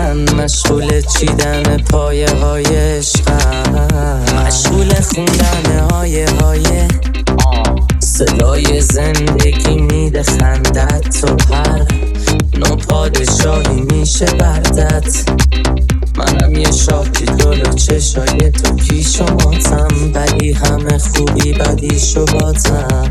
من مشغول چیدن پایه های عشقم، مشغول خوندن های صدای زندگی میده خندت، تو هر نو پادشاهی میشه بردت. منم یه شاکی جلو چشای تو پیش و ماتم، ولی همه خوبی بدیشو باتم.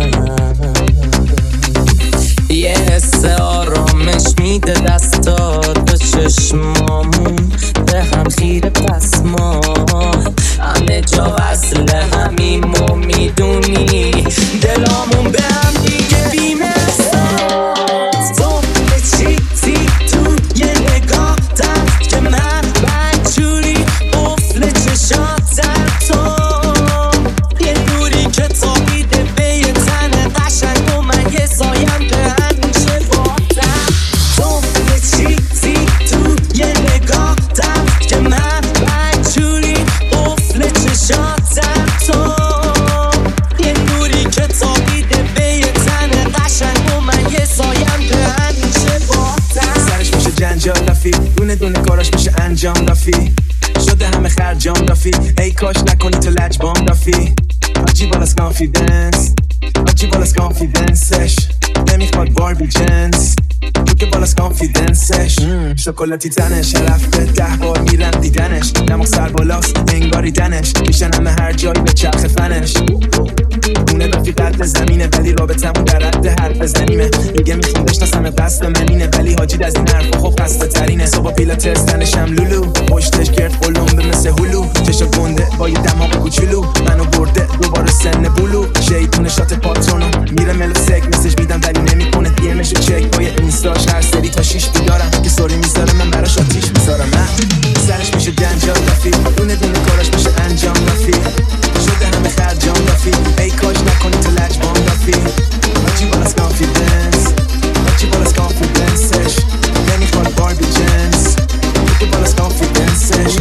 یه حس آرامش میده دستات به چشمامون، به هم خیره پس ما همه جا وصل همیم و میدونی دلامون به هم دیگه بی‌مثال. تو به چیزی تو یه نگاه دست که من بدجوری قفل چشاتم، تو یه نوری که تابیده به یه تن قشنگ و من یه سایم که همیشه باتم. تو به چیزی تو یه نگاه دست که من بدجوری قفل چشاتم، تو یه نوری که تابیده به یه تن قشنگ و من یه سایم که همیشه باتم. سرش میشه جنجال رفی، دونه دونه کاراش میشه انجام رفی، شده همه خرجام رفی، ای کاش نکنی تو لجبام رفی. حاجی بالاس کانفیدنس، حاجی بالاس کانفیدنسش نمیخواد باربی جنس، تو که بالاس کانفیدنسش شکلاتی تنش، رفته 10 بار میرن دیدنش، دماغ سر بالاست انگاریدنش، میشن همه هر جایی به چرخ فنش. اونه رفیقت زمینه ولی رابطمون در حد حرف زنیمه، میگه میخوام بشناسم قصد منینه، ولی حاجی از این حرفا خب خسته ترینه. صبح پیلات استنشم لولو، پشتش گرد قلمبه مثل هلو، چشا گنده با یه دماغ کوچولو، منو برده دوباره سن بلو، شیطون شات پاتونو میره ملو سک مسیج میدم ولی نمیکنه دیمشو چک، با یه اینستاش هر سری تا 6 بیدارم که سوری میذاره من براش آتیش میذارم. من سرش میشه جنجال رفی، دونه دونه کاراش میشه انجام رفی، شده همه خرجام رفی، ای کاش نکنی تو لجبام رفی. حاجی بالاس کانفیدنس، حاجی بالاس کانفیدنسش نمیخواد باربی جنس، تو بالاس کانفیدنسش.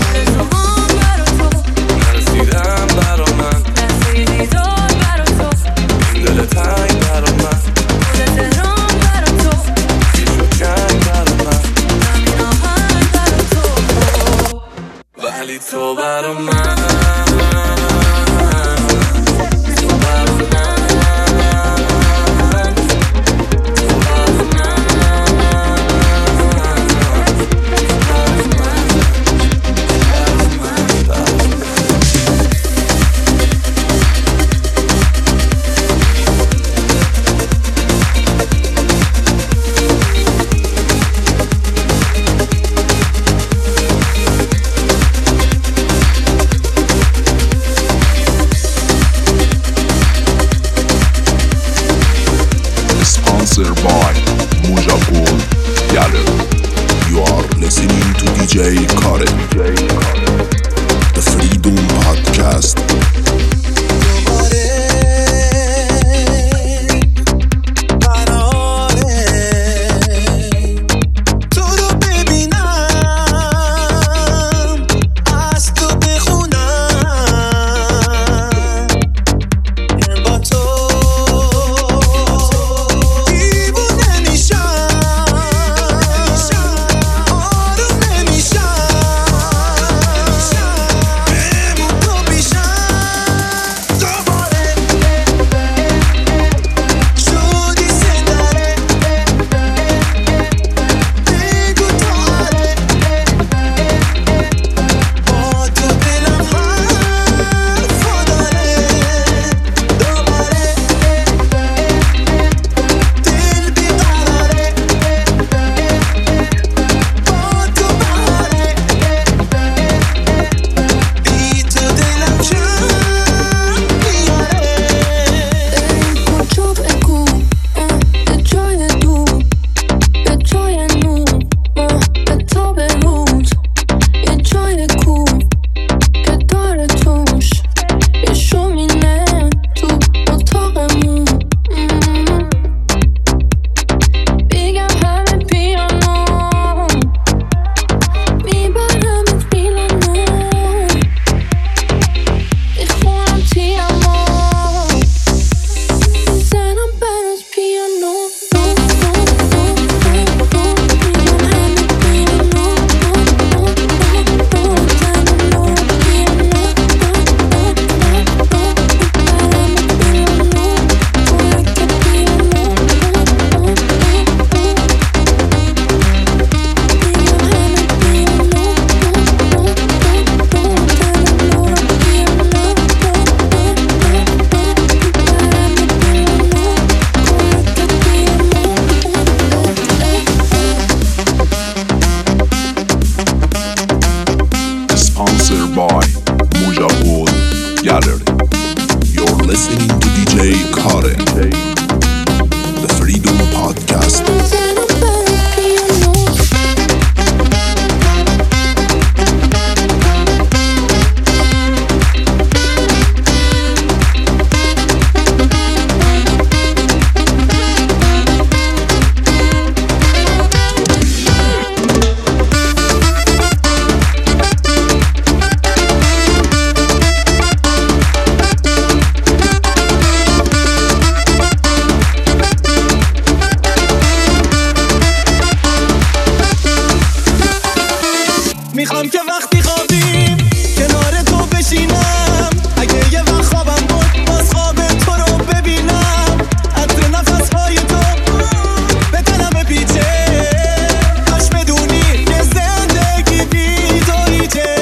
نرسیدم برا من، رسیدی دار برا تو، این دل تنگ برا من، تهران برا تو، پیش و جنگ برا من، همین آهنگ برا تو، ولی تو برا من. Sponsored by Mujapur Gallery. You are listening to DJ Karen, the Freedom Podcast. میخوام که وقتی خوابیم کنار تو بشینم، اگه یه وقت خوابم بود باز خواب تو رو ببینم، عطر نفسهای تو به تنم پیچه، کاش بدونی که زندگی بی تو هیچه.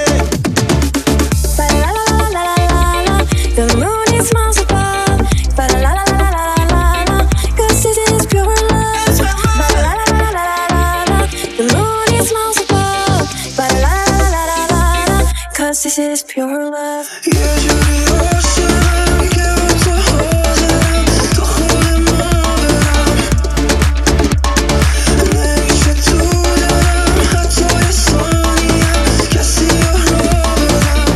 The moon is miles above. Ba la la la la la la la. 'Cause this is pure love. Ba la la la la la la. The moon is miles above. Ba la la la la la la. 'Cause this is pure love. یه جوری عاشقم که با تو حاضرم تا خود ما برم، نمیشه تو دارم حتی یه ثانیم کسی رو ندارم.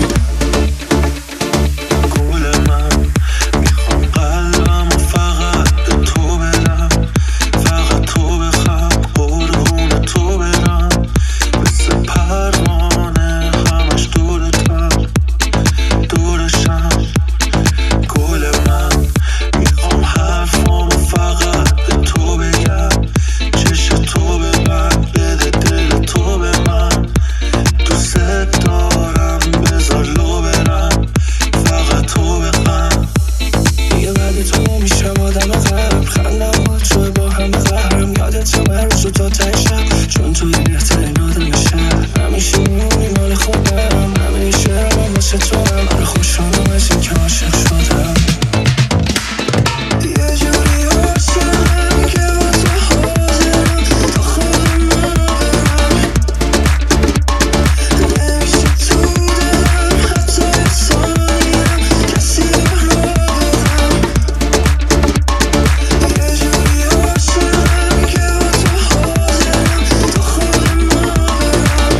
گل من میخوام قلبم و فقط به تو بدم، فقط تو بخوام قربون تو برم، مثل پروانه همش دورتم دورشم. گل من میخوام حرفامو فقط به تو بگم، چشم تو ببند بده دل تو به من، دوست دارم بذار لو برم، فقط تو بخند. دیگه بعد تو میشم آدم غرب، خندم با تو با هم قهرم، یادت من روزو تا تشم، چون توی بهترین آدم شهر، همیشه میمونی مال خودم، همیشه من واسه تو هم، آره خوشحالم از این که عاشق شدم. یه جوری عاشقم که با تو حاضرم تا خود ما برم، نمیشه تو دارم حتی یه ثانیم کسی رو ندارم. یه جوری عاشقم که با تو حاضرم تا خود ما برم،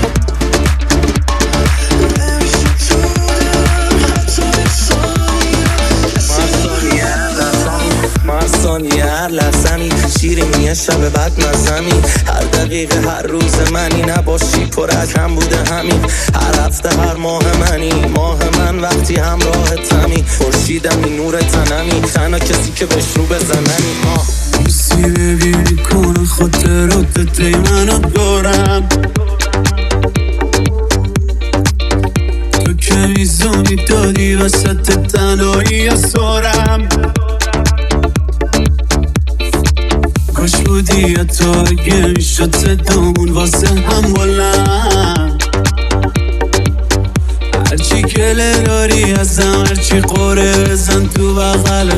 نمیشه تو دارم حتی یه ثانیم کسی رو هر ثانیه هر لحظمی شیرینی شب بعد مزمی، هر دقیقه هر روز منی، نباشی پر از هم بوده همین، هر هفته هر ماه منی، ماه من وقتی همراه تمی، خورشیدمی نور تنمی، تنها کسی که بهش رو بزنمی. دوستی ببینی کنه خاطرات دی منو دارم، تو که میزانی دادی وسط تنهایی اسارم، کاش بودی حتی اگه میشد صدامون واسه هم بلند، هرچی گله داری ازم، هرچی قره بزن تو بغل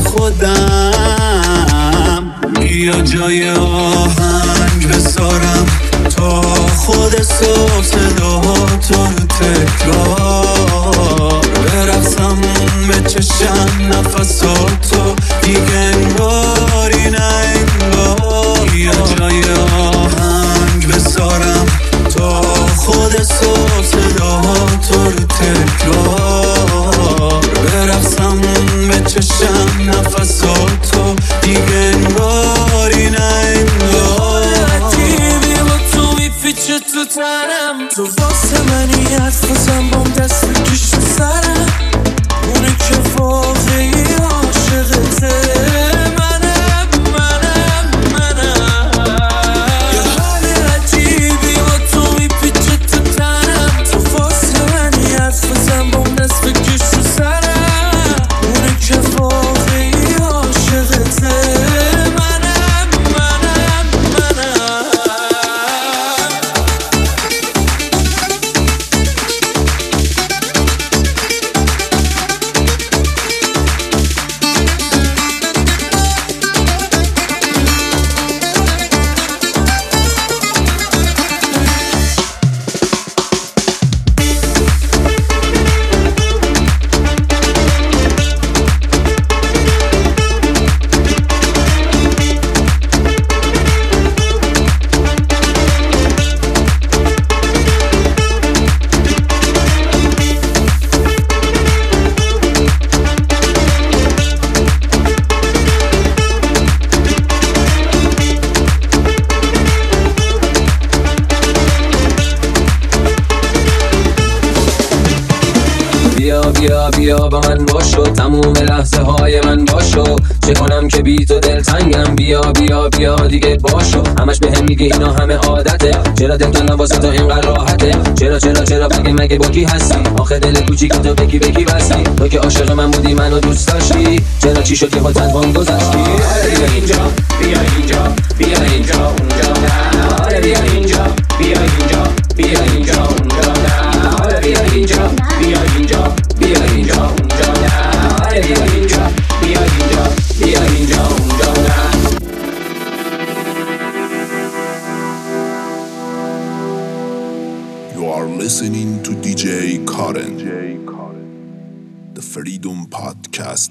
خودم، بیا جای آهنگ بسارم تا خود صبح صداهاتو رو تکرار برقصم، به چشم نفساتو دیگه انگاری نه انگار، بیا جای آهنگ بسارم تا خود صبح صداهاتو رو تکرار برقصم، به چشم نفساتو دیگه انگاری نه انگار. عجیبی با تو میپیچه تو تنم، تو واسه منی حرفازم بام دست بکش تو سرم، اونه که واقعی عاشقته منم یه حال عجیبی با تو میپیچه تو تنم، تو واسه منی حرفازم بام دست بکش تو سرم، اونه که واقعی عاشقته منم بیا بیا با من باشو، تموم لحظه های من باشو، چه کنم که بی تو دلتنگم، بیا بیا بیا دیگه باشو. همش بهم میگه اینا همه عادته، چرا دلتنم واسه تو اینقدر راحته، چرا مگه با کی هستی، آخه دل کوچیک تو بکی بستی، تو که عاشق من بودی منو دوست داشتی، چرا چی شد که خود تنوان گذاشتی. بیا اینجا بیا اینجا بیا اینجا اونجا نه، بیا اینجا بیا اینجا بیا اینجا اونجا نه، بیا اینجا بیا اینجا بیا اینجا اونجا نه، بیا اینجا بیا اینجا بیا اینجا اونجا نه. You are listening to DJ Karen, the Freedom Podcast.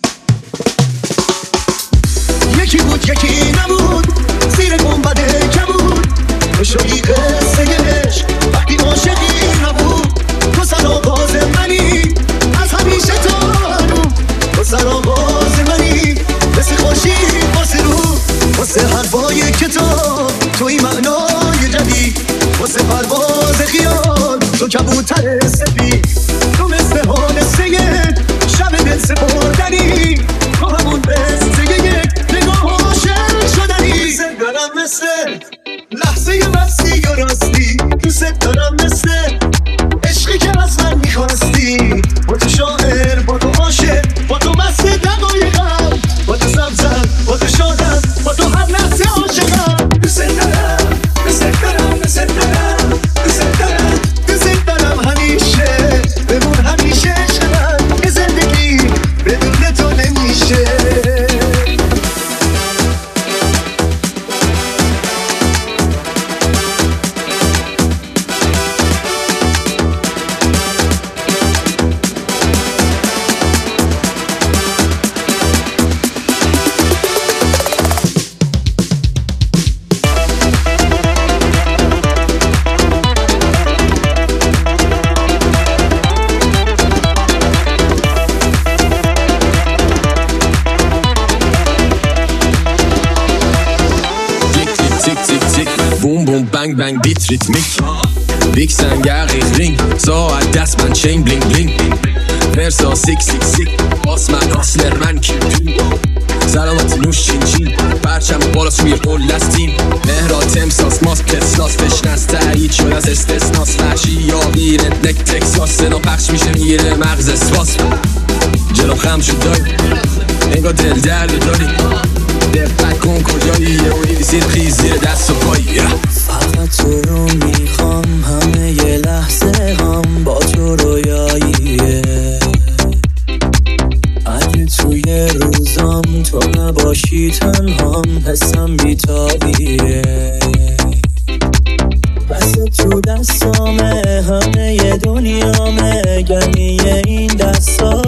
یکی بود یکی نبود، زیر گنبد کبود، تو شدی قصه عشق وقتی عاشقی نبود. تو سرآغاز منی از همیشه تا هنوز، تو سرآغاز منی مثل خورشید واسه رو، واسه حرفای کتاب توی معنای جدید، واسه پرواز خیال تو کبوتر سفید، تو مثل حادثه شب دل سپردنی، تو همون قصه یک نگاه عاشق شدنی. دوست دارم مثل لحظه مستی و راستی، دوست دارم مثل عشقی که از من میخواستی، با تو شاعر با تو عاشق با تو مست دقایقم، با تو سبزم با تو شادم با تو هر لحظه عاشقم. دوست دارم دوست دارم دوست دارم دوست دارم دوست دارم همیشه بمون همیشه عشق من، که زندگی بدون تو نمیشه. بوم بوم بنگ بنگ بیت ریتمیک، بیگ سنگر رینگ ساعت دست من چین بلینگ بلینگ، ورسا سیک سیک سیک باس من آسلر من کی سلامتی نوش چین چین، پرچم بالا سوی قول لستیم، مهرات تمساس ماسک کسلاس بشنست تایید شد از استثناس، وحشی یا بیره نک تکساس صدا پخش میشه میره مغز اسواس، جلو خم شد داری انگار دل در داری، دقت کن کجایی یه اونی زیر خیز زیر دست و پایی. فقط تو رو میخوام، همه یه لحظه هم با تو رویاییه، اگه توی روزام تو نباشی تنهام حسم بیتابیه، بس تو دستامه همه یه دنیامه گرمی این دستا،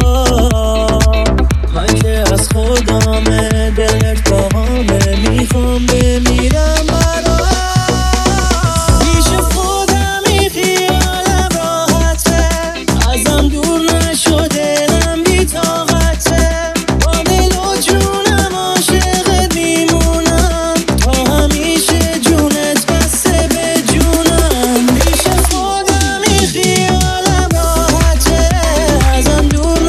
من که از خودامه دلت باهامه میخوام بمیرم برات، پیش خودمی خیالم راحته، ازم دور نشده دلم بی طاقته، با دل و جونم عاشقت میمونم، تا همیشه جونت بسته به جونم، پیش خودمی خیالم راحته، ازم دور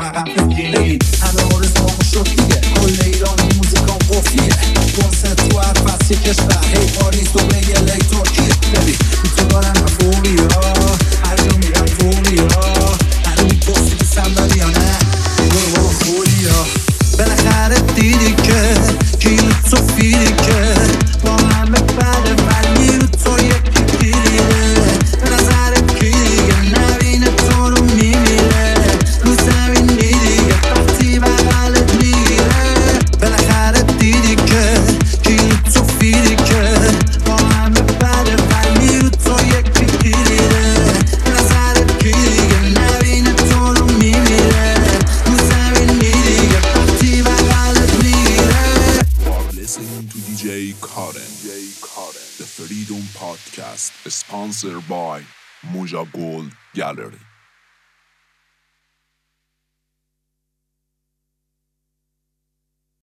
عقب بگیرید همه آرزوامو شد دیگه کل ایران موزیکام قفلیه کنسرت تو هر فصل کشور هی پاریس دبی الی ترکیه ببین تو دارم مفهومی ها هر جا میرم فومی ها هر اون پستی تو صندلی ها نه برو خولی ها بالاخره دیدی که کیلو تو فیدی که با همه بده ولی رو تو یکی دیده به نظرت کی دیگه نبینه تو رو میمیره رو زمین دیگه وقتی بغلت میگیره بالاخره دیدی که کیلو تو فیدی که با همه بده ولی رو تو یکی دیده به نظرت کی دیگه نبینه تو رو میمیره رو زمین دیگه وقتی بغلت میگیره. Listening to DJ Karen, the Freedom Podcast, sponsored by Moja Gold Gallery.